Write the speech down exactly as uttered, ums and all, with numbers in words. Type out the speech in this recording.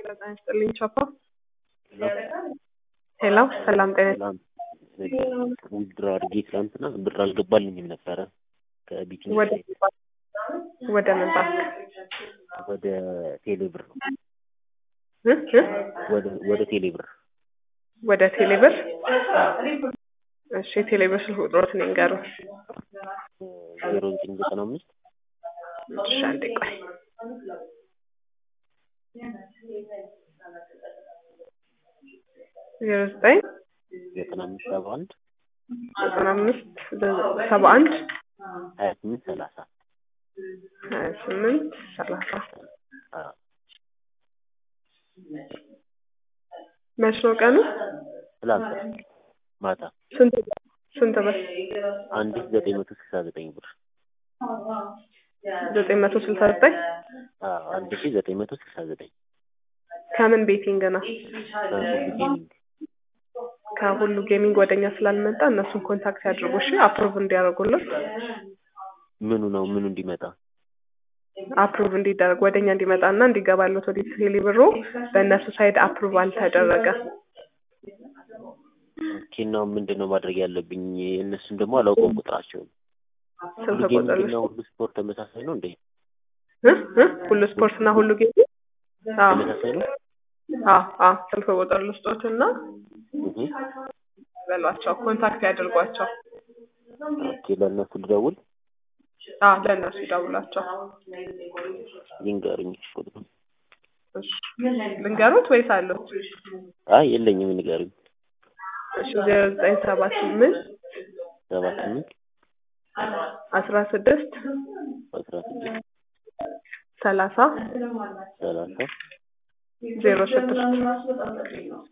በጣም ይስጥልኝ ቻፓ። ሄሎ ሰላም ጤና ውድድር አድርጌ ትናንትና ብር አልገባልኝም ነበረ ከቢቲንግ ወደ ወደ ምን ባንክ? ወደ ቴሌብር እ እ ወደ ወደ ቴሌብር ወደ ቴሌብር። እሺ ቴሌብር ስልክ ቁጥሮትን ይንገሩ። ዜሮ ዘጠኝ ዘጠና አምስት እሺ አንዴ ቆይ ዜሮ ዘጠኝ ዘጠና አምስት ሰባ አንድ ዘጠና አምስት ሰባ አንድ ሀያ ስምንት ሰላሳ ሀያ ስምንት ሰላሳ መች ነው ቀኑ? ትላንት ማታ ስንት ስንት ብር? አንድ ዘጠኝ መቶ ስልሳ ዘጠኝ ብር ዘጠኝ መቶ ስልሳ ዘጠኝ አዎ አንድ ሺህ ዘጠኝ መቶ ስልሳ ዘጠኝ ከምን ቤቲንግ ነው? ጌሚንግ ከሁሉ ጌሚንግ ወደኛ ስላልመጣ እነሱን ኮንታክት ያድርጉ። እሺ አፕሩቭ እንዲያደርጉልን። ምኑ ነው ምኑ እንዲመጣ አፕሩቭ እንዲደረግ ወደኛ እንዲመጣና እንዲገባለት ወደ ቴሌብሩ በእነሱ ሳይድ አፕሩቭ አልተደረገ። ኪና ምንድነው ማድረግ ያለብኝ? እነሱን ደግሞ አላውቀውም ቁጥራቸውን። ሁሉ ጌሚንግ እና ሁሉ ስፖርት ተመሳሳይ ነው እንዴ? እ እ ሁሉ ስፖርት እና ሁሉ ጌሚንግ አዎ ተመሳሳይ ነው። አዎ አዎ ስልክ ቁጥር ልስጦትና በሏቸው ኮንታክት ያድርጓቸው። ኦኬ ለእነሱ ልደውል? አዎ ለእነሱ ደውላቸው። ይንገሩኝ ቁጥሩ። እሺ ልንገሩት ወይስ አለው? አይ የለኝም ንገሩኝ። እሺ ዜሮ ዘጠኝ ሰባ ስምንት ሰባ ስምንት አስራ ስድስት አስራ ስድስት ሰላሳ ሰላሳ ዜሮ ስድስት